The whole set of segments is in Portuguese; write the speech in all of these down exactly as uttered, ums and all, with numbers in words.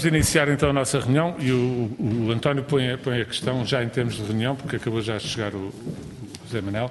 Vamos iniciar então a nossa reunião e o, o António põe, põe a questão já em termos de reunião, porque acabou já de chegar o, o José Manel.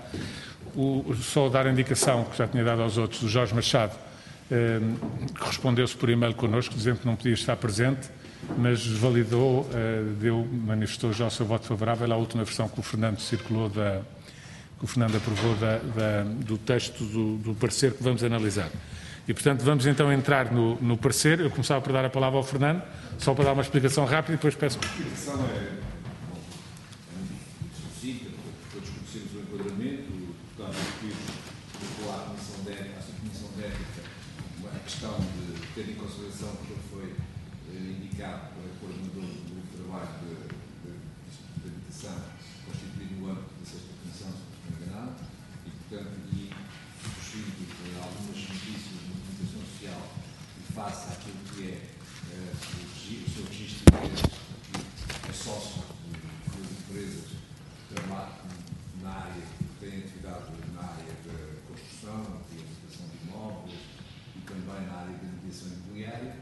O, só dar a indicação que já tinha dado aos outros, do Jorge Machado, eh, correspondeu-se por e-mail connosco, dizendo que não podia estar presente, mas validou, eh, deu, manifestou já o seu voto favorável à última versão que o Fernando circulou, da, que o Fernando aprovou da, da, do texto do, do parecer que vamos analisar. E, portanto, vamos então entrar no, no parecer. Eu começava por dar a palavra ao Fernando, só para dar uma explicação rápida e depois peço... A explicação é, bom, é muito sucinta, todos conhecemos o enquadramento, o deputado Pires colocou à Comissão de Ética, à Subcomissão de Ética, a questão de ter em consideração que ele foi eh, indicado para coordenador do grupo de trabalho de, de, de habitação constituído no âmbito da sexta Comissão, se não estou enganado, e, portanto, e surgindo de algumas notícias de comunicação social e face àquilo que é uh, o, o seu registro de empresas, é sócio de duas empresas que trabalham na área, que têm atividade na área da construção, de habitação de imóveis e também na área da mediação imobiliária,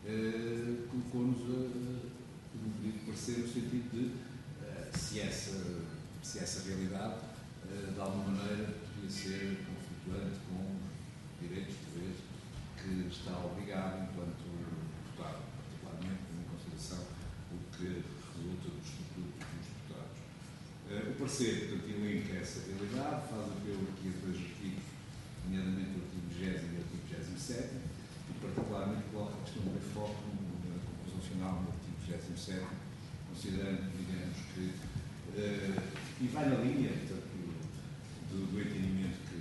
uh, colocou-nos um pedido de parecer no sentido de uh, se, essa, se essa realidade uh, de alguma maneira podia ser conflituante com direitos de deveres que está obrigado enquanto deputado, particularmente tendo em consideração o que resulta do estatuto dos deputados. Uh, o parecer, portanto, elenca essa realidade, faz apelo aqui a dois artigos, nomeadamente o artigo vigésimo e o artigo vigésimo e sétimo, e particularmente coloca a questão do enfoque na conclusão final no artigo vigésimo e sétimo, considerando, digamos, que, uh, e vai na linha, portanto, do, do entendimento que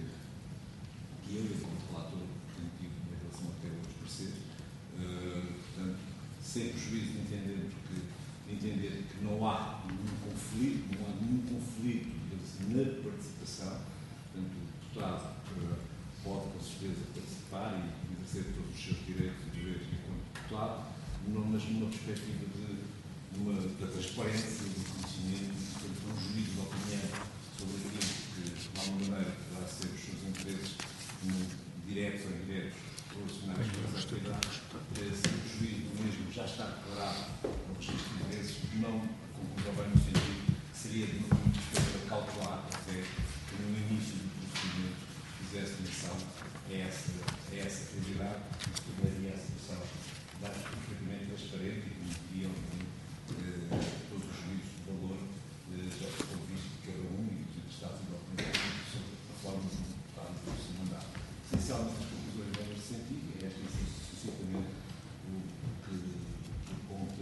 que eu e como relator tenho tido em relação até aos pareceres, uh, portanto, sem prejuízo de entender, porque, de entender que não há nenhum conflito, não há nenhum conflito na participação, portanto, o deputado uh, pode com certeza participar e exercer todos os seus direitos e deveres enquanto deputado, não, mas numa perspectiva de, uma, da transparência, do conhecimento, portanto, um juízo de opinião sobre aquilo que, de alguma maneira, poderá ser os seus interesses diretos ou indiretos relacionados com essa atividade, se o juízo do mesmo já está declarado no registro de interesses, não conclusão bem no sentido que seria de uma perspectiva cautelar, até que no início do procedimento fizesse menção a essa, a essa realidade, que tornaria a situação perfeitamente transparente e permitiria eh, todos os juízos de valor eh, já foi visto de cada um e dos estados de opinião sobre a forma de votar no seu mandato. Essencialmente, as conclusões vão neste sentido, e esta é sucintamente o que aponta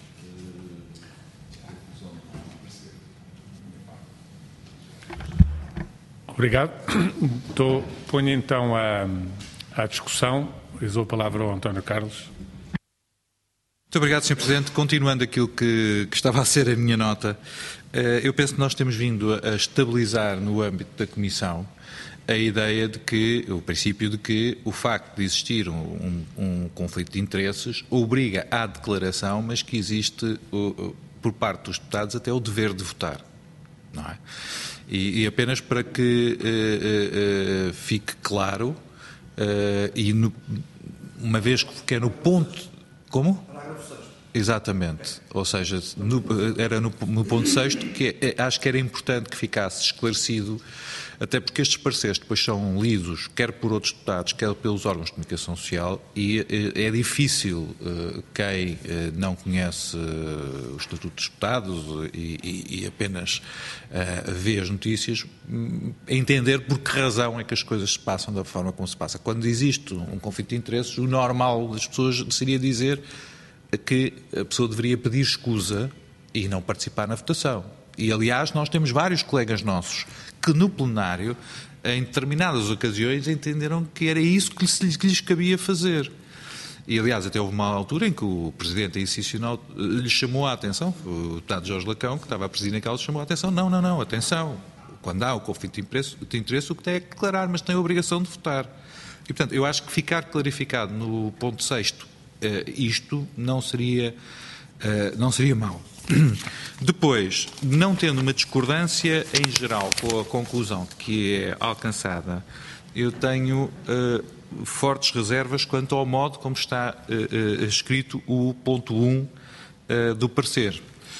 a conclusão do parecer. Obrigado. Estou, ponho então a, a discussão e dou a palavra ao António Carlos. Muito obrigado, senhor Presidente. Continuando aquilo que, que estava a ser a minha nota, eu penso que nós temos vindo a estabilizar no âmbito da Comissão a ideia de que, o princípio de que o facto de existir um, um conflito de interesses obriga à declaração, mas que existe, por parte dos deputados, até o dever de votar. Não é? E, e apenas para que uh, uh, uh, fique claro, uh, e no, uma vez que é no ponto... Como? Exatamente, ou seja, no, era no, no ponto sexto que é, acho que era importante que ficasse esclarecido, até porque estes pareceres depois são lidos quer por outros deputados, quer pelos órgãos de comunicação social e é, é difícil uh, quem uh, não conhece uh, o Estatuto dos Deputados e, e, e apenas uh, vê as notícias um, entender por que razão é que as coisas se passam da forma como se passa. Quando existe um conflito de interesses, o normal das pessoas seria dizer que a pessoa deveria pedir escusa e não participar na votação. E, aliás, nós temos vários colegas nossos que no plenário, em determinadas ocasiões, entenderam que era isso que lhes, que lhes cabia fazer. E, aliás, até houve uma altura em que o Presidente institucional lhe chamou a atenção, o deputado Jorge Lacão, que estava a presidir naquela, chamou a atenção, não, não, não, atenção, quando há o conflito de interesse, de interesse o que tem é declarar, mas tem a obrigação de votar. E, portanto, eu acho que ficar clarificado no ponto sexto Uh, isto não seria, uh, não seria mau. Depois, não tendo uma discordância em geral com a conclusão que é alcançada, eu tenho uh, fortes reservas quanto ao modo como está uh, uh, escrito o ponto um uh, do parecer.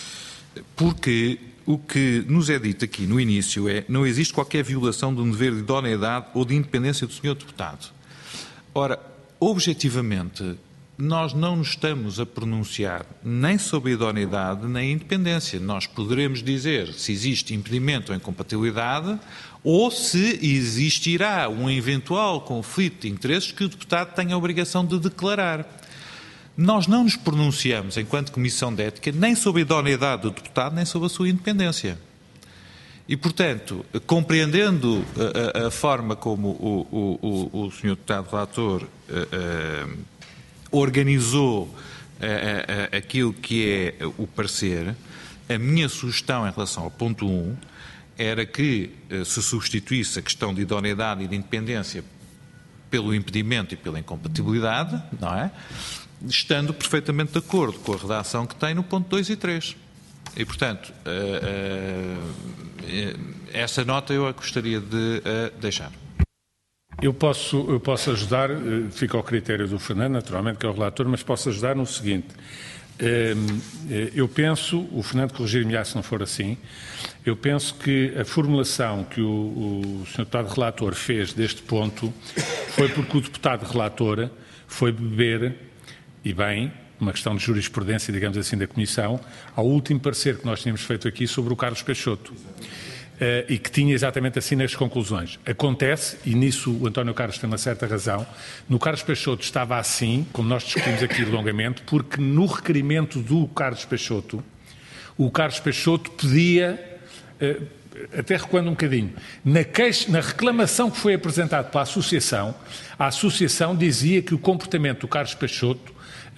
Porque o que nos é dito aqui no início é não existe qualquer violação do dever de idoneidade ou de independência do senhor deputado. Ora, objetivamente, nós não nos estamos a pronunciar nem sobre a idoneidade nem a independência. Nós poderemos dizer se existe impedimento ou incompatibilidade ou se existirá um eventual conflito de interesses que o deputado tem a obrigação de declarar. Nós não nos pronunciamos, enquanto Comissão de Ética, nem sobre a idoneidade do deputado, nem sobre a sua independência. E, portanto, compreendendo a, a, a forma como o, o, o, o senhor deputado relator uh, uh, organizou uh, uh, aquilo que é o parecer, a minha sugestão em relação ao ponto um era que uh, se substituísse a questão de idoneidade e de independência pelo impedimento e pela incompatibilidade, não é? Estando perfeitamente de acordo com a redação que tem no ponto dois e três. E, portanto, uh, uh, essa nota eu gostaria de uh, deixar. Eu posso, eu posso ajudar, uh, fica ao critério do Fernando, naturalmente, que é o relator, mas posso ajudar no seguinte. Uh, eu penso, o Fernando corrigir-me-á se não for assim, eu penso que a formulação que o, o senhor deputado relator fez deste ponto foi porque o deputado relator foi beber, e bem, uma questão de jurisprudência, digamos assim, da Comissão, ao último parecer que nós tínhamos feito aqui sobre o Carlos Peixoto, uh, e que tinha exatamente assim nas conclusões. Acontece, e nisso o António Carlos tem uma certa razão, no Carlos Peixoto estava assim, como nós discutimos aqui longamente, porque no requerimento do Carlos Peixoto, o Carlos Peixoto pedia, uh, até recuando um bocadinho, na, queixa, na reclamação que foi apresentada pela Associação, a Associação dizia que o comportamento do Carlos Peixoto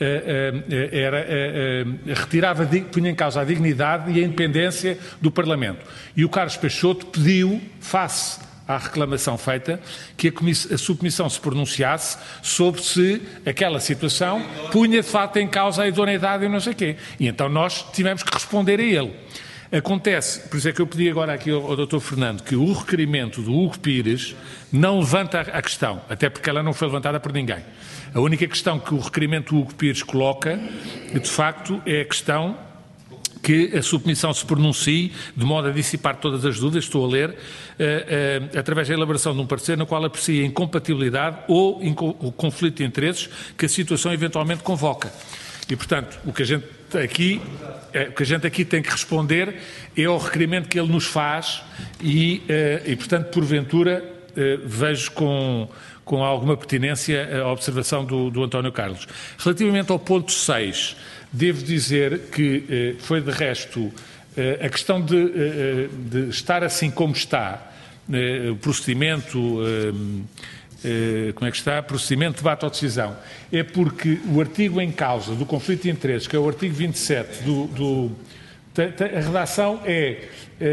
Era, retirava, punha em causa a dignidade e a independência do Parlamento. E o Carlos Peixoto pediu, face à reclamação feita, que a, a subcomissão se pronunciasse sobre se aquela situação punha de facto em causa a idoneidade e não sei o quê. E então nós tivemos que responder a ele. Acontece, por isso é que eu pedi agora aqui ao, ao doutor Fernando, que o requerimento do Hugo Pires não levanta a, a questão, até porque ela não foi levantada por ninguém. A única questão que o requerimento do Hugo Pires coloca, de facto, é a questão que a subcomissão se pronuncie, de modo a dissipar todas as dúvidas, estou a ler, uh, uh, através da elaboração de um parecer no qual aprecia a incompatibilidade ou inco o conflito de interesses que a situação eventualmente convoca. E, portanto, o que a gente aqui, é, o que a gente aqui tem que responder é ao requerimento que ele nos faz e, uh, e portanto, porventura, uh, vejo com... com alguma pertinência a observação do, do António Carlos. Relativamente ao ponto seis, devo dizer que eh, foi de resto eh, a questão de, eh, de estar assim como está, eh, o procedimento, eh, eh, como é que está? Procedimento de debate ou decisão, é porque o artigo em causa do conflito de interesses, que é o artigo vinte e sete do... do a redação é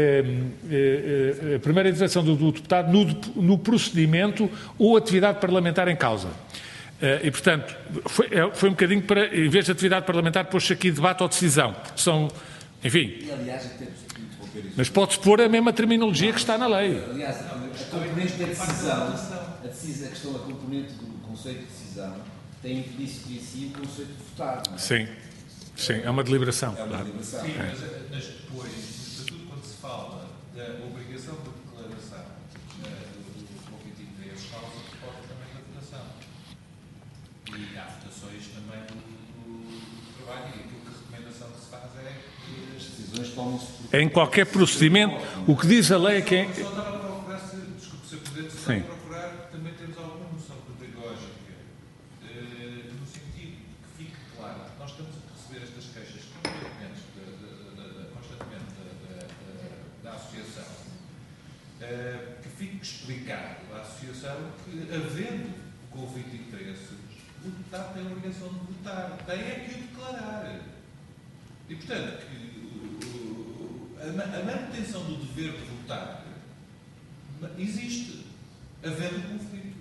a primeira intervenção do, do deputado no, no procedimento ou atividade parlamentar em causa. E, portanto, foi, foi um bocadinho para, em vez de atividade parlamentar, pôs-se aqui debate ou decisão. São, enfim. E, aliás, temos aqui interromper isso. Mas pode-se pôr a mesma terminologia que está na lei. Aliás, a componente da decisão, a, decisão, a questão da componente do conceito de decisão, tem implícito em si o conceito de votar, não é? Sim. Sim, é uma deliberação. É uma deliberação. Sim, mas, mas depois, sobretudo quando se fala da obrigação de declaração uh, do, do conflito de interesses, fala-se de causa também da votação. E há votações também do, do, do trabalho, e aquilo que a recomendação que se faz é que as decisões tomam-se por... Em qualquer procedimento, o que diz a lei é que... É... Só estava a procurar, se, desculpe, Senhor Presidente, só estava a procurar que também temos alguma noção pedagógica, uh, no sentido de que fique claro, nós estamos a receber estas queixas constantemente da, da, da, constantemente da, da, da Associação, uh, que fique explicado à Associação que, havendo conflito de interesses, o deputado tem a obrigação de votar, tem é que o declarar. E, portanto, que, uh, a, a manutenção do dever de votar existe, havendo conflito.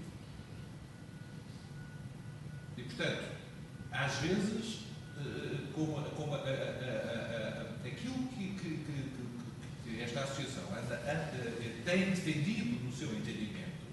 E, portanto, às vezes, como, como a, a, a, a, aquilo que, que, que, que esta associação anda, anda, tem defendido no seu entendimento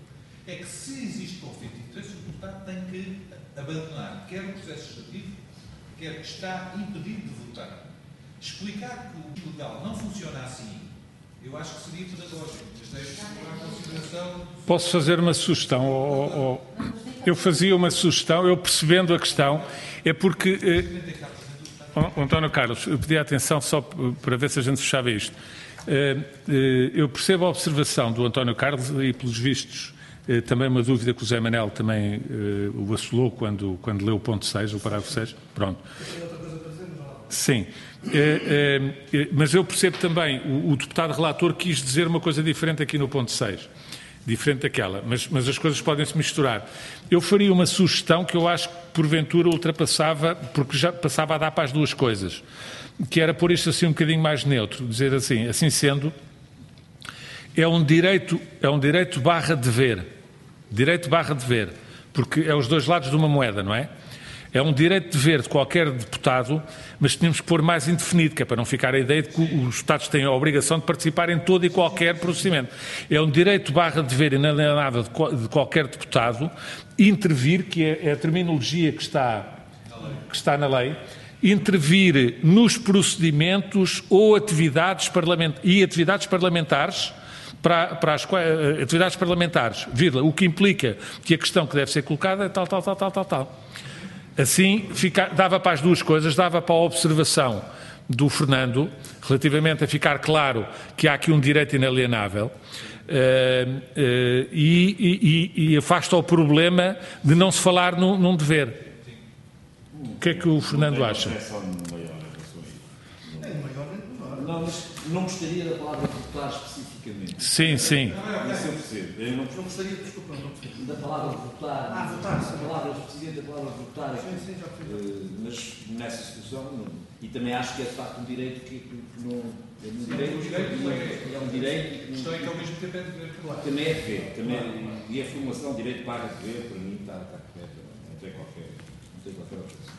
é que se existe conflito de interesses, o deputado tem que abandonar quer o processo legislativo, quer que está impedido de votar. Explicar que o legal não funciona assim, eu acho que seria pedagógico, mas deixo a consideração... Posso fazer uma sugestão? Ou, ou, eu fazia uma sugestão, eu percebendo a questão, é porque... Eh, oh, António Carlos, eu pedi atenção só para ver se a gente fechava isto. Eh, eh, eu percebo a observação do António Carlos e, pelos vistos, eh, também uma dúvida que o Zé Manel também eh, o assolou quando, quando leu o ponto seis, o parágrafo seis. Pronto. Sim. Eh, eh, mas eu percebo também, o, o deputado relator quis dizer uma coisa diferente aqui no ponto seis. Diferente daquela, mas, mas as coisas podem se misturar. Eu faria uma sugestão que eu acho que porventura ultrapassava, porque já passava a dar para as duas coisas, que era pôr isto assim um bocadinho mais neutro, dizer assim, assim sendo, é um direito, é um direito barra dever, direito barra dever, porque é os dois lados de uma moeda, não é? É um direito de dever de qualquer deputado, mas tínhamos que pôr mais indefinido, que é para não ficar a ideia de que os deputados têm a obrigação de participar em todo e qualquer procedimento. É um direito barra dever inalienável de qualquer deputado intervir, que é a terminologia que está, que está na lei, intervir nos procedimentos ou atividades parlamentares, e atividades parlamentares, para, para as atividades parlamentares, vírgula, o que implica que a questão que deve ser colocada é tal, tal, tal, tal, tal, tal. Assim, fica, dava para as duas coisas, dava para a observação do Fernando, relativamente a ficar claro que há aqui um direito inalienável, uh, uh, e, e, e afasta o problema de não se falar num, num dever. O que é que o Fernando acha? Não, mas não gostaria da palavra votar especificamente. Sim, sim. Isso eu percebo. Eu não, não gostaria, desculpa, não, da palavra votar. Ah, votar. A palavra específica da palavra votar. Sim, sim, já foi. Uh, mas nessa situação, não. E também acho que é de facto um direito que, que não. É um direito, um direito é, é um direito. A questão é que ao mesmo tempo é dever, claro. Também é dever. Também é, e a formulação direito para dever, para mim, está, está correta. Não tem qualquer, não tem qualquer objeção.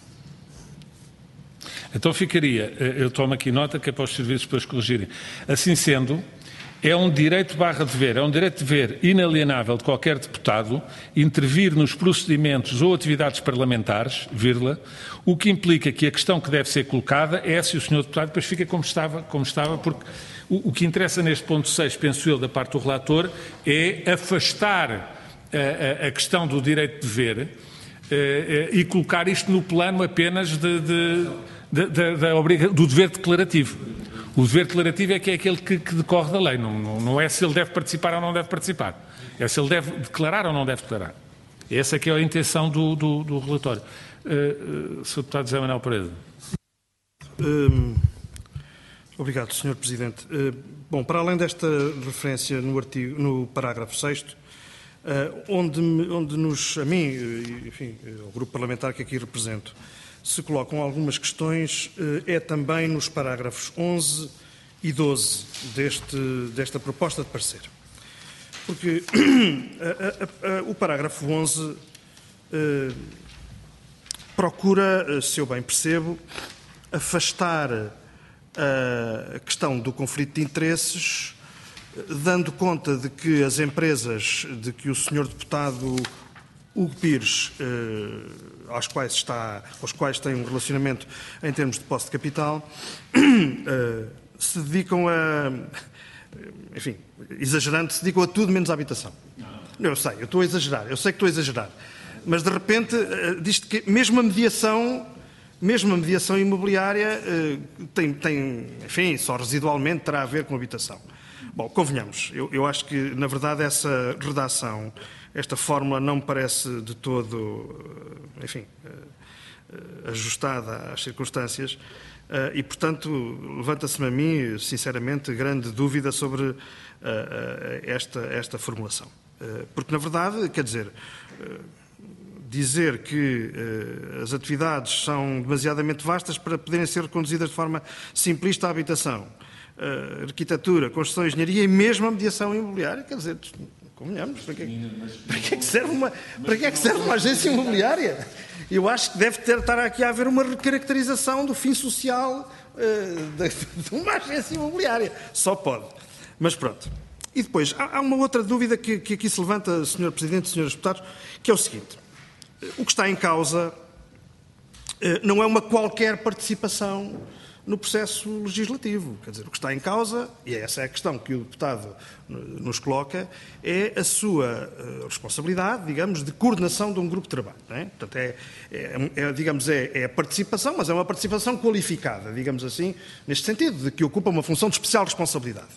Então ficaria, eu tomo aqui nota que é para os serviços depois corrigirem. Assim sendo, é um direito barra dever, é um direito de dever inalienável de qualquer deputado intervir nos procedimentos ou atividades parlamentares, vírgula, o que implica que a questão que deve ser colocada é se o senhor deputado depois fica como estava, como estava porque o, o que interessa neste ponto seis, penso eu, da parte do relator, é afastar a, a, a questão do direito de dever eh, e colocar isto no plano apenas de... de Da, da, da obriga... do dever declarativo. O dever declarativo é que é aquele que, que decorre da lei, não, não, não é se ele deve participar ou não deve participar, é se ele deve declarar ou não deve declarar. Essa é que é a intenção do, do, do relatório. Uh, uh, senhor Deputado José Manuel Pereira. Um, obrigado, senhor Presidente. Uh, bom, para além desta referência no, artigo, no parágrafo sexto, uh, onde, onde nos, a mim, enfim, ao grupo parlamentar que aqui represento, se colocam algumas questões, é também nos parágrafos onze e doze deste, desta proposta de parecer. Porque a, a, a, o parágrafo onze eh, procura, se eu bem percebo, afastar a questão do conflito de interesses, dando conta de que as empresas, de que o senhor deputado Hugo Pires, eh, aos quais está, aos quais tem um relacionamento em termos de posse de capital, eh, se dedicam a, enfim, exagerando, se dedicam a tudo menos à habitação. Não. Eu sei, eu estou a exagerar, eu sei que estou a exagerar, mas de repente eh, diz-te que mesmo a mediação, mesmo a mediação imobiliária eh, tem, tem, enfim, só residualmente terá a ver com a habitação. Bom, convenhamos, eu, eu acho que, na verdade, essa redação, esta fórmula não me parece de todo, enfim, ajustada às circunstâncias e, portanto, levanta-se-me a mim, sinceramente, grande dúvida sobre esta, esta formulação. Porque, na verdade, quer dizer, dizer que as atividades são demasiadamente vastas para poderem ser reconduzidas de forma simplista à habitação, arquitetura, construção, engenharia e mesmo a mediação imobiliária, quer dizer, convenhamos, para que, para que é que serve uma, para que é que serve uma agência imobiliária? Eu acho que deve ter, estar aqui a haver uma recaracterização do fim social uh, de, de uma agência imobiliária. Só pode. Mas pronto. E depois, há uma outra dúvida que, que aqui se levanta, senhor Presidente e senhores Deputados, que é o seguinte. O que está em causa não é uma qualquer participação no processo legislativo. Quer dizer, o que está em causa, e essa é a questão que o deputado nos coloca, é a sua responsabilidade, digamos, de coordenação de um grupo de trabalho. Não é? Portanto, é, é, é, digamos, é, é a participação, mas é uma participação qualificada, digamos assim, neste sentido, de que ocupa uma função de especial responsabilidade.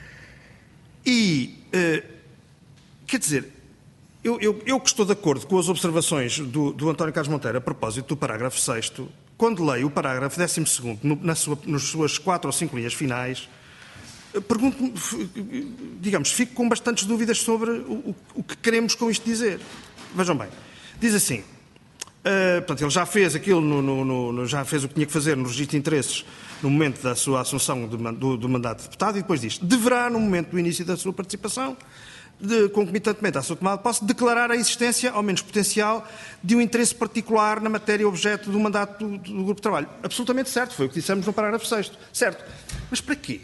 E, eh, quer dizer, eu, eu, eu que estou de acordo com as observações do, do António Carlos Monteiro a propósito do parágrafo sexto, quando leio o parágrafo décimo segundo, no, na sua, nas suas quatro ou cinco linhas finais, pergunto-me, digamos, fico com bastantes dúvidas sobre o, o que queremos com isto dizer. Vejam bem, diz assim, uh, portanto, ele já fez aquilo, no, no, no, já fez o que tinha que fazer no registro de interesses no momento da sua assunção de, do, do mandato de deputado e depois diz, deverá, no momento do início da sua participação, de, concomitantemente à sua tomada de posse, declarar a existência, ao menos potencial, de um interesse particular na matéria objeto do mandato do, do grupo de trabalho. Absolutamente certo, foi o que dissemos no parágrafo sexto. Certo. Mas para quê?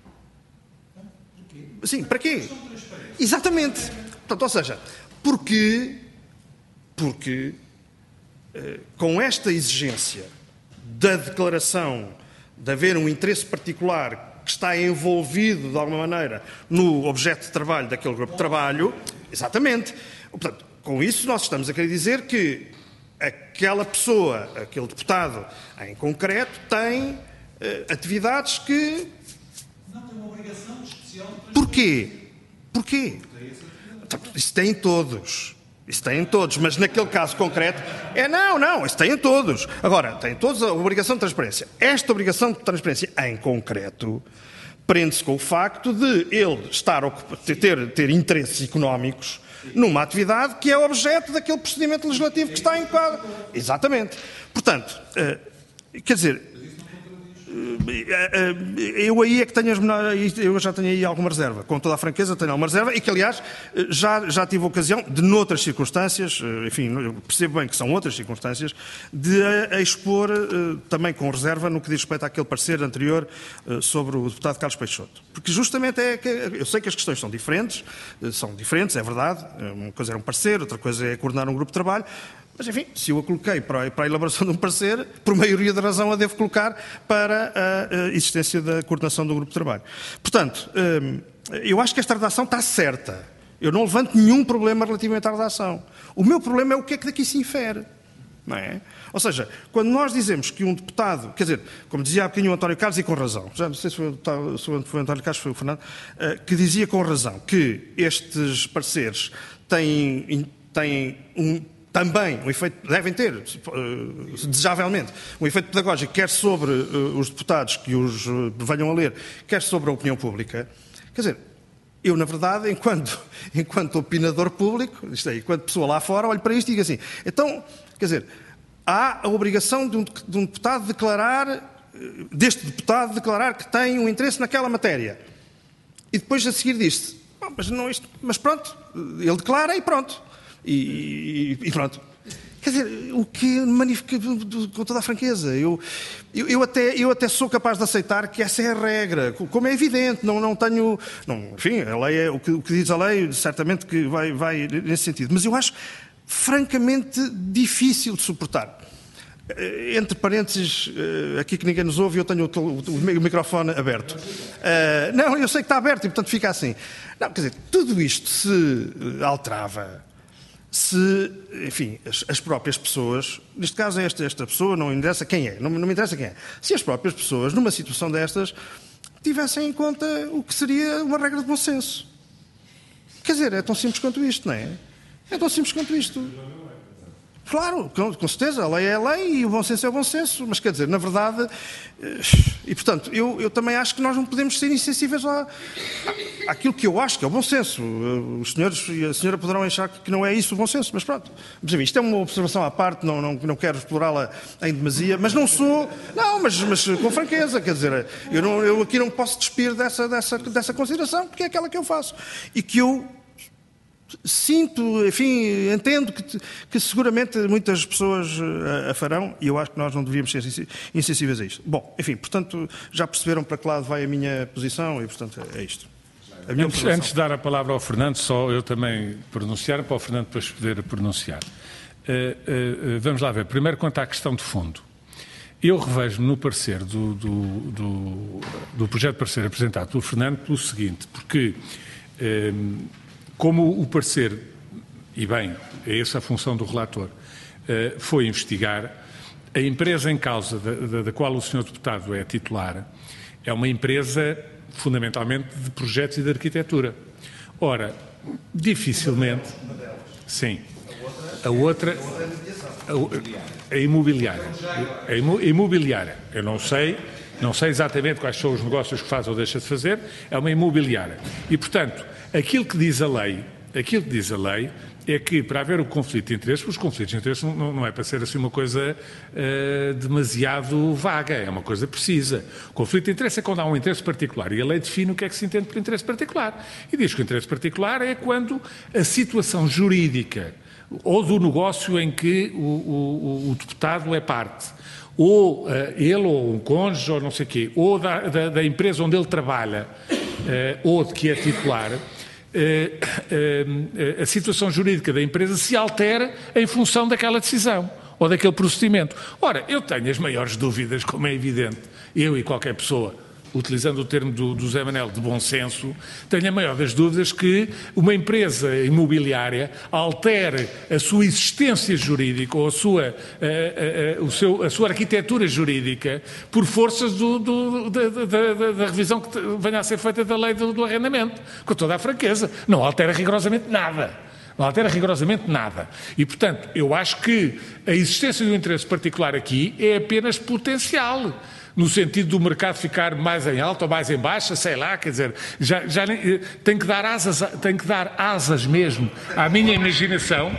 Sim, para quê? Exatamente. Portanto, ou seja, porque, porque eh, com esta exigência da declaração de haver um interesse particular que está envolvido, de alguma maneira, no objeto de trabalho daquele grupo de trabalho, exatamente. Portanto, com isso nós estamos a querer dizer que aquela pessoa, aquele deputado em concreto, tem eh, atividades que... Não tem uma obrigação especial de... Porquê? Porquê? Isso tem em todos. Isso tem em todos, mas naquele caso concreto, é não, não, isso tem em todos. Agora, tem em todos a obrigação de transparência. Esta obrigação de transparência, em concreto, prende-se com o facto de ele estar ter, ter interesses económicos numa atividade que é objeto daquele procedimento legislativo que está em quadro. Exatamente. Portanto, quer dizer, eu aí é que tenho as menores, eu já tenho aí alguma reserva, com toda a franqueza tenho alguma reserva e que aliás já, já tive a ocasião de noutras circunstâncias, enfim, percebo bem que são outras circunstâncias, de a, a expor também com reserva no que diz respeito àquele parecer anterior sobre o deputado Carlos Peixoto. Porque justamente é que, eu sei que as questões são diferentes, são diferentes, é verdade, uma coisa é um parecer, outra coisa é coordenar um grupo de trabalho. Mas, enfim, se eu a coloquei para a elaboração de um parecer, por maioria da razão a devo colocar para a existência da coordenação do grupo de trabalho. Portanto, eu acho que esta redação está certa. Eu não levanto nenhum problema relativamente à redação. O meu problema é o que é que daqui se infere. Não é? Ou seja, quando nós dizemos que um deputado, quer dizer, como dizia há bocadinho o António Carlos, e com razão, já não sei se foi, se foi o António Carlos, foi o Fernando, que dizia com razão que estes pareceres têm, têm um... também um efeito, devem ter, desejavelmente, um efeito pedagógico, quer sobre os deputados que os venham a ler, quer sobre a opinião pública. Quer dizer, eu, na verdade, enquanto, enquanto opinador público, isto é, enquanto pessoa lá fora, olho para isto e digo assim, então, quer dizer, há a obrigação de um, de um deputado declarar, deste deputado declarar que tem um interesse naquela matéria. E depois a seguir diz-se, mas, não, isto, mas pronto, ele declara e pronto. E, e pronto. Quer dizer, o que magnifica com toda a franqueza. Eu, eu, eu, até, eu até sou capaz de aceitar que essa é a regra. Como é evidente, não, não tenho... Não, enfim, a lei é, o, que, o que diz a lei, certamente que vai, vai nesse sentido. Mas eu acho francamente difícil de suportar. Entre parênteses, aqui que ninguém nos ouve, eu tenho o, o, o microfone aberto. Uh, não, eu sei que está aberto e, portanto, fica assim. Não, quer dizer, tudo isto se alterava se, enfim, as, as próprias pessoas, neste caso é esta, esta pessoa, não me interessa quem é, não, não me interessa quem é, se as próprias pessoas, numa situação destas, tivessem em conta o que seria uma regra de bom senso. Quer dizer, é tão simples quanto isto, não é? É tão simples quanto isto. Claro, com, com certeza, a lei é a lei e o bom senso é o bom senso, mas quer dizer, na verdade, e portanto, eu, eu também acho que nós não podemos ser insensíveis à, àquilo que eu acho que é o bom senso. Os senhores e a senhora poderão achar que não é isso o bom senso, mas pronto. Mas, enfim, isto é uma observação à parte, não, não, não quero explorá-la em demasia, mas não sou, não, mas, mas com franqueza, quer dizer, eu, não, eu aqui não posso despir dessa, dessa, dessa consideração, porque é aquela que eu faço. E que eu sinto, enfim, entendo que, que seguramente muitas pessoas a, a farão e eu acho que nós não devíamos ser insensíveis a isto. Bom, enfim, portanto, já perceberam para que lado vai a minha posição e, portanto, é isto. Já A minha antes, antes de dar a palavra ao Fernando, só eu também pronunciar, para o Fernando depois poder pronunciar. Uh, uh, vamos lá ver. Primeiro, quanto à questão de fundo. Eu revejo no parecer do, do, do, do projeto de parecer apresentado pelo Fernando pelo seguinte, porque uh, como o parecer, e bem, é essa a função do relator, uh, foi investigar, a empresa em causa da, da, da qual o senhor deputado é titular é uma empresa fundamentalmente de projetos e de arquitetura. Ora, dificilmente... Sim. A outra... A, a imobiliária. A imobiliária. Eu não sei, não sei exatamente quais são os negócios que faz ou deixa de fazer, é uma imobiliária. E, portanto, aquilo que diz a lei, aquilo que diz a lei é que, para haver o conflito de interesses, os conflitos de interesses não, não é para ser assim uma coisa uh, demasiado vaga, é uma coisa precisa. O conflito de interesse é quando há um interesse particular e a lei define o que é que se entende por interesse particular. E diz que o interesse particular é quando a situação jurídica ou do negócio em que o, o, o deputado é parte, ou uh, ele ou um cônjuge ou não sei o quê, ou da, da, da empresa onde ele trabalha, uh, ou de que é titular, a situação jurídica da empresa se altera em função daquela decisão ou daquele procedimento. Ora, eu tenho as maiores dúvidas, como é evidente, eu e qualquer pessoa, utilizando o termo do, do Zé Manel de bom senso, tenho a maior das dúvidas que uma empresa imobiliária altere a sua existência jurídica ou a sua, a, a, a, o seu, a sua arquitetura jurídica por forças do, do, da, da, da, da revisão que venha a ser feita da lei do, do arrendamento. Com toda a franqueza. Não altera rigorosamente nada. Não altera rigorosamente nada. E, portanto, eu acho que a existência do interesse particular aqui é apenas potencial. No sentido do mercado ficar mais em alta ou mais em baixa, sei lá, quer dizer, já, já tem que dar asas, tem que dar asas mesmo à minha imaginação,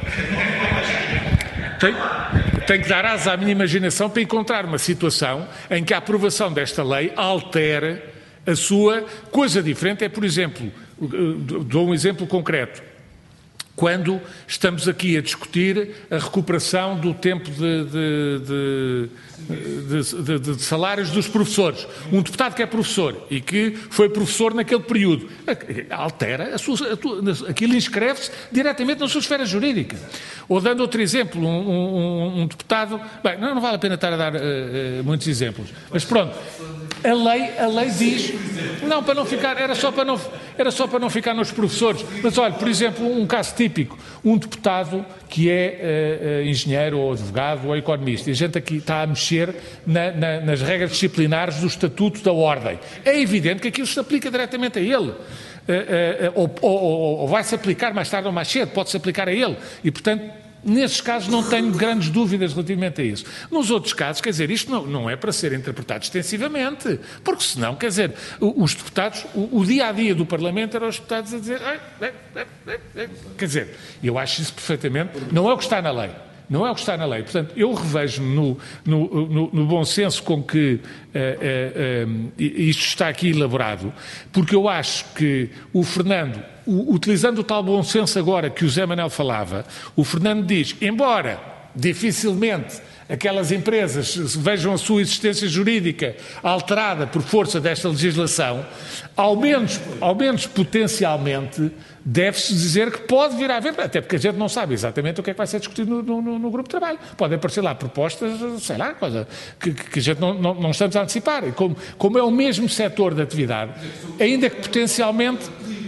tem, tem que dar asas à minha imaginação para encontrar uma situação em que a aprovação desta lei altere a sua coisa diferente. É, por exemplo, dou um exemplo concreto. Quando estamos aqui a discutir a recuperação do tempo de, de, de, de, de, de salários dos professores. Um deputado que é professor e que foi professor naquele período, altera, a sua, a tua, aquilo inscreve-se diretamente na sua esfera jurídica. Ou dando outro exemplo, um, um, um deputado... Bem, não, não vale a pena estar a dar uh, uh, muitos exemplos, mas pronto, a lei, a lei diz... Não, para não ficar, era só para não, era só para não ficar nos professores. Mas olha, por exemplo, um caso típico, um deputado que é uh, uh, engenheiro ou advogado ou economista, e a gente aqui está a mexer na, na, nas regras disciplinares do Estatuto da Ordem. É evidente que aquilo se aplica diretamente a ele. Uh, uh, ou, ou, ou vai-se aplicar mais tarde ou mais cedo, pode-se aplicar a ele. E, portanto, nesses casos não tenho grandes dúvidas relativamente a isso. Nos outros casos, quer dizer, isto não, não é para ser interpretado extensivamente, porque senão, quer dizer, os deputados, o, o dia-a-dia do Parlamento eram os deputados a dizer... Ai, ai, ai, ai, ai. Quer dizer, eu acho isso perfeitamente... Não é o que está na lei. Não é o que está na lei. Portanto, eu revejo no, no, no, no bom senso com que uh, uh, uh, isto está aqui elaborado, porque eu acho que o Fernando, o, utilizando o tal bom senso agora que o Zé Manel falava, o Fernando diz, embora dificilmente aquelas empresas vejam a sua existência jurídica alterada por força desta legislação, ao menos, ao menos potencialmente, deve-se dizer que pode vir a haver, até porque a gente não sabe exatamente o que é que vai ser discutido no, no, no grupo de trabalho. Podem aparecer lá propostas, sei lá, coisa que, que a gente não, não, não estamos a antecipar. Como, como é o mesmo setor de atividade, ainda que potencialmente...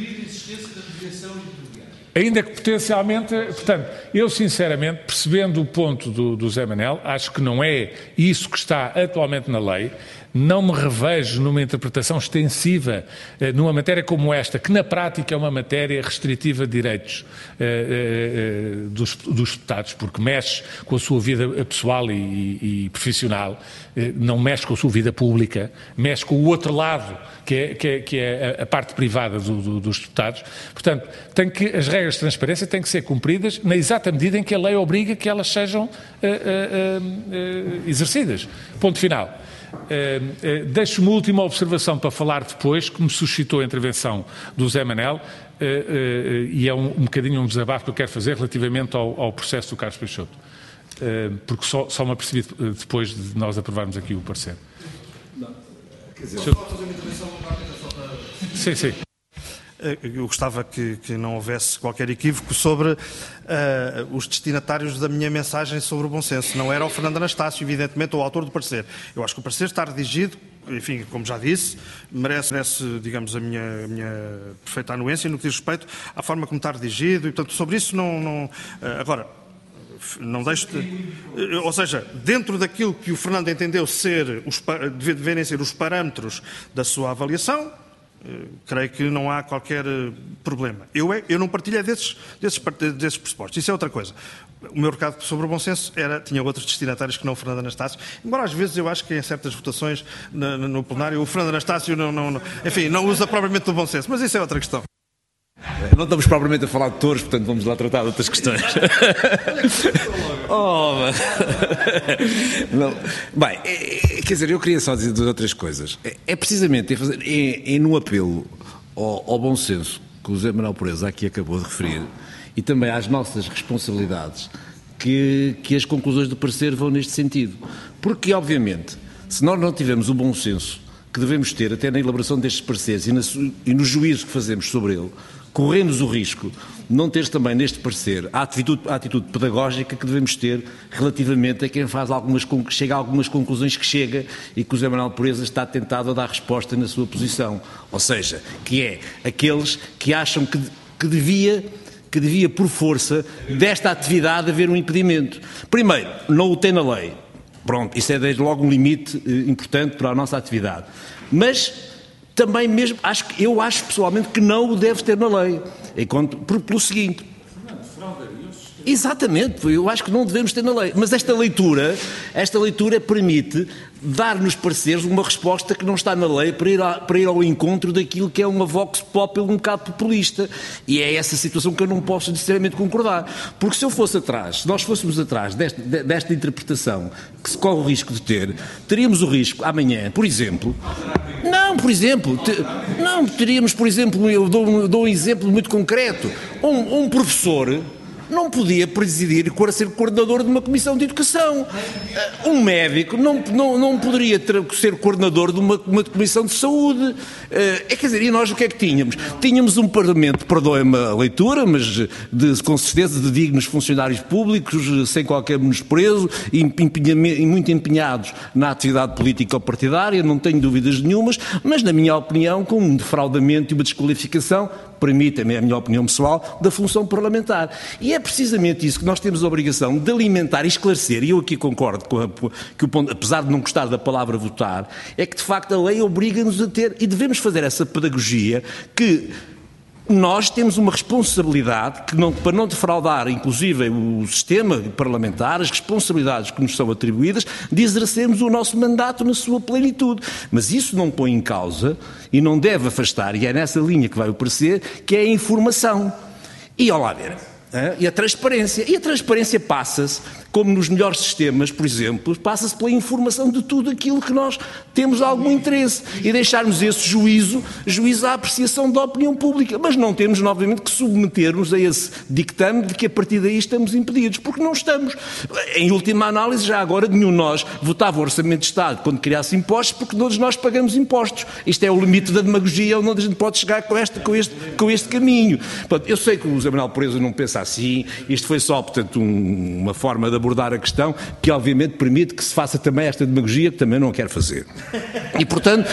Ainda que potencialmente, portanto, eu sinceramente, percebendo o ponto do, do Zé Manel, acho que não é isso que está atualmente na lei, não me revejo numa interpretação extensiva eh, numa matéria como esta, que na prática é uma matéria restritiva de direitos eh, eh, dos, dos deputados, porque mexe com a sua vida pessoal e, e, e profissional, eh, não mexe com a sua vida pública, mexe com o outro lado, que é, que é, que é a parte privada do, do, dos deputados. Portanto, tem que, as regras de transparência têm que ser cumpridas na exata medida em que a lei obriga que elas sejam eh, eh, eh, exercidas. Ponto final. Uh, uh, Deixo-me uma última observação para falar depois, que me suscitou a intervenção do Zé Manel, uh, uh, e é um, um bocadinho um desabafo que eu quero fazer relativamente ao, ao processo do Carlos Peixoto, uh, porque só, só me apercebi depois de nós aprovarmos aqui o parecer. Não, quer dizer, Posso fazer uma intervenção rápida só para... Sim, sim. eu gostava que, que não houvesse qualquer equívoco sobre uh, os destinatários da minha mensagem sobre o bom senso. Não era o Fernando Anastácio, evidentemente, o autor do parecer. Eu acho que o parecer está redigido, enfim, como já disse, merece, merece digamos, a minha, a minha perfeita anuência no que diz respeito à forma como está redigido, e, portanto, sobre isso não... não uh, agora, não deixo de, ou seja, dentro daquilo que o Fernando entendeu ser os, deverem ser os parâmetros da sua avaliação, creio que não há qualquer problema. Eu, é, eu não partilho desses, desses, desses pressupostos. Isso é outra coisa. O meu recado sobre o bom senso era, tinha outros destinatários que não o Fernando Anastácio, embora às vezes eu acho que em certas votações no, no plenário o Fernando Anastácio não, não, não, enfim, não usa propriamente o bom senso, mas isso é outra questão. Não estamos propriamente a falar de touros, portanto vamos lá tratar de outras questões. Oh, não. Bem, é, quer dizer, eu queria só dizer duas outras coisas. É, é precisamente é, fazer, é, é no apelo ao, ao bom senso que o José Manuel Pureza aqui acabou de referir e também às nossas responsabilidades que, que as conclusões do parecer vão neste sentido. Porque, obviamente, se nós não tivermos o bom senso que devemos ter até na elaboração destes pareceres e, na, e no juízo que fazemos sobre ele, corremos o risco de não ter também neste parecer a atitude, a atitude pedagógica que devemos ter relativamente a quem faz algumas, chega a algumas conclusões que chega e que o José Manuel Pureza está tentado a dar resposta na sua posição. Ou seja, que é aqueles que acham que, que devia... que devia, por força, desta atividade haver um impedimento. Primeiro, não o tem na lei. Pronto, isso é desde logo um limite eh, importante para a nossa atividade. Mas também mesmo, acho, eu acho pessoalmente que não o deve ter na lei. Enquanto, por, pelo seguinte... Exatamente, eu acho que não devemos ter na lei. Mas esta leitura, esta leitura permite dar-nos pareceres uma resposta que não está na lei para ir, a, para ir ao encontro daquilo que é uma vox populi um bocado populista. E é essa situação que eu não posso necessariamente concordar. Porque se eu fosse atrás, se nós fôssemos atrás deste, desta interpretação que se corre o risco de ter, teríamos o risco amanhã, por exemplo... Não, por exemplo, te, não, teríamos, por exemplo, eu dou, dou um exemplo muito concreto. Um, um professor... não podia presidir e ser coordenador de uma comissão de educação. Um médico não, não, não poderia ter, ser coordenador de uma, uma comissão de saúde. É, quer dizer, e nós o que é que tínhamos? Tínhamos um parlamento, perdoem-me a leitura, mas de, com certeza de dignos funcionários públicos, sem qualquer menosprezo, e muito empenhados na atividade política ou partidária, não tenho dúvidas nenhumas, mas na minha opinião, com um defraudamento e uma desqualificação, permitem-me a minha opinião pessoal, da função parlamentar. E é precisamente isso que nós temos a obrigação de alimentar e esclarecer, e eu aqui concordo com a, que o ponto, apesar de não gostar da palavra votar, é que de facto a lei obriga-nos a ter, e devemos fazer essa pedagogia, que nós temos uma responsabilidade que não, para não defraudar, inclusive, o sistema parlamentar, as responsabilidades que nos são atribuídas, de exercermos o nosso mandato na sua plenitude. Mas isso não põe em causa e não deve afastar, e é nessa linha que vai o parecer, que é a informação. E, olá ver, e a transparência. E a transparência passa-se, como nos melhores sistemas, por exemplo, passa-se pela informação de tudo aquilo que nós temos algum interesse e deixarmos esse juízo, juízo à apreciação da opinião pública. Mas não temos, novamente, que submeter-nos a esse dictame de que a partir daí estamos impedidos, porque não estamos. Em última análise, já agora, nenhum de nós votava o Orçamento de Estado quando criasse impostos, porque todos nós pagamos impostos. Isto é o limite da demagogia, onde a gente pode chegar com este, com este, com este caminho. Portanto, eu sei que o José Manuel Pureza não pensa assim, isto foi só, portanto, um, uma forma de abordar a questão que, obviamente, permite que se faça também esta demagogia que também não quero fazer. E, portanto,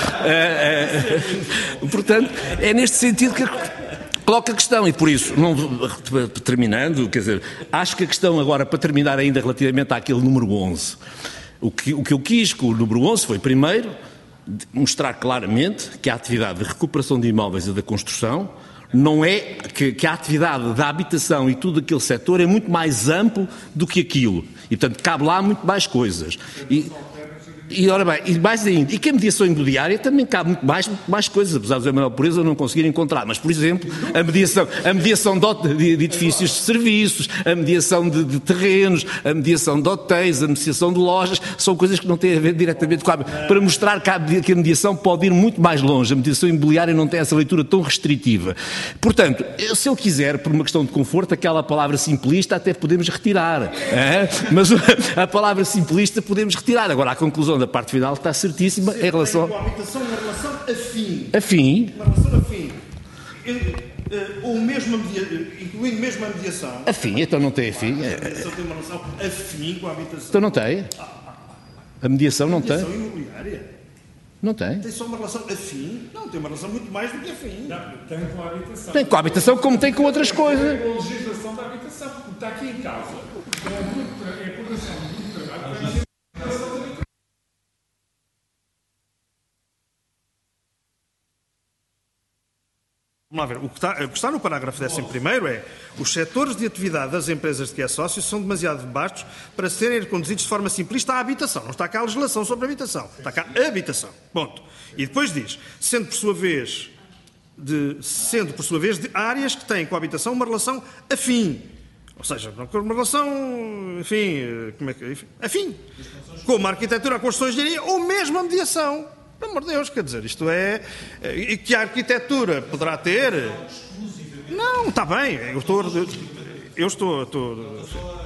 é, é, portanto, é neste sentido que coloca a questão, e por isso, não, terminando, quer dizer, acho que a questão agora, para terminar ainda relativamente àquele número onze, o que, o que eu quis com o número onze foi, primeiro, mostrar claramente que a atividade de recuperação de imóveis e da construção não é que, que a atividade da habitação e tudo aquele setor é muito mais amplo do que aquilo. E, portanto, cabe lá muito mais coisas. E, E, ora bem, e mais ainda, e que a mediação imobiliária também cabe muito mais, muito mais coisas, apesar do José Manuel Pureza não conseguir encontrar, mas, por exemplo, a mediação, a mediação de, de, de edifícios de serviços, a mediação de, de terrenos, a mediação de hotéis, a mediação de lojas, são coisas que não têm a ver diretamente com a... Para mostrar que a, que a mediação pode ir muito mais longe, a mediação imobiliária não tem essa leitura tão restritiva. Portanto, se ele quiser, por uma questão de conforto, aquela palavra simplista até podemos retirar, é? Mas a palavra simplista podemos retirar. Agora, a conclusão da parte final está certíssima em relação... A habitação, uma relação afim. Afim? Uma relação afim. ou mesmo, a media, incluindo mesmo a mediação. Afim, então não tem afim. A mediação tem uma relação afim com a habitação. Então não tem. A mediação não tem. A mediação imobiliária Não tem. tem só uma relação afim? Não, tem uma relação muito mais do que afim. Tem com a habitação. Tem com a habitação como tem com outras coisas. Com a legislação da habitação, porque está aqui em causa. É a grupo- é a aprovação do grupo de trabalho para a Vamos lá ver. O que, está, o que está no parágrafo décimo primeiro é: os setores de atividade das empresas de que é sócio são demasiado vastos para serem conduzidos de forma simplista à habitação. Não está cá a legislação sobre a habitação. Está cá a habitação. Ponto. E depois diz, sendo por sua vez de, sendo por sua vez de áreas que têm com a habitação uma relação afim. Ou seja, uma relação, enfim, como é que, enfim, afim. Como a arquitetura, a construção, a engenharia ou mesmo a mediação. Pelo amor de Deus, quer dizer, isto é... E que a arquitetura poderá ter... Não, está bem, eu estou... Eu estou... estou...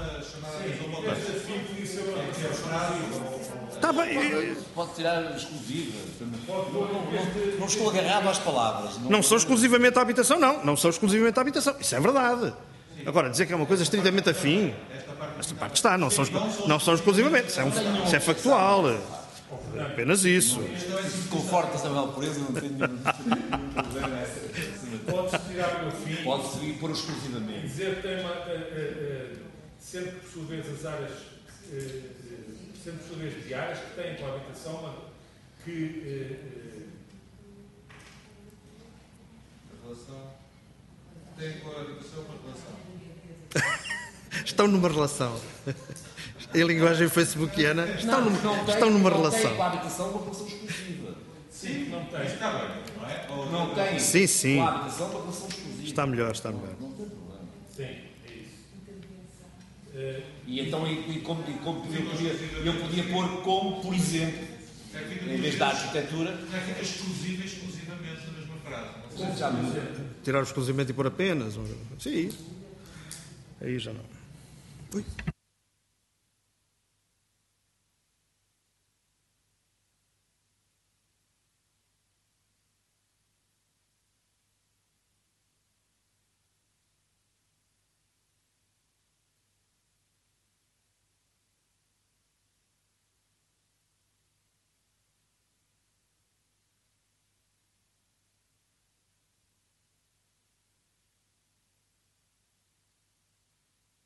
Está bem... Pode tirar exclusiva. Não, não, não, não estou agarrado às palavras. Não são exclusivamente a habitação, não. Não são exclusivamente a habitação. Isso é verdade. Agora, dizer que é uma coisa estritamente afim... Esta parte está, não são, não são exclusivamente. Isso é, um, isso é factual. É apenas isso. Conforta essa pureza, não tenho nenhum problema. Pode-se tirar no fim. Pode-se vir por exclusivamente. Dizer que tem uma, uh, uh, sempre por sua vez as áreas, uh, sempre por sua vez de áreas que têm com a habitação uma, que uh, A relação tem com a habitação uma relação. Estão numa relação. Em linguagem facebookiana, estão, numa, estão numa relação. Não tem com a habitação uma relação exclusiva. sim, não tem. Está bem, não é? Ou Não tem Sim, sim. com a habitação uma relação exclusiva. Está melhor, está melhor. Não tem problema. Sim, é isso. Uh, E então, e, e como, e como eu, podia, eu podia pôr como, por exemplo, em vez da arquitetura, já fica exclusiva e exclusivamente na mesma frase. Não sei. já muda. Tirar o exclusivamente e pôr apenas. Sim. Aí já não. Ui.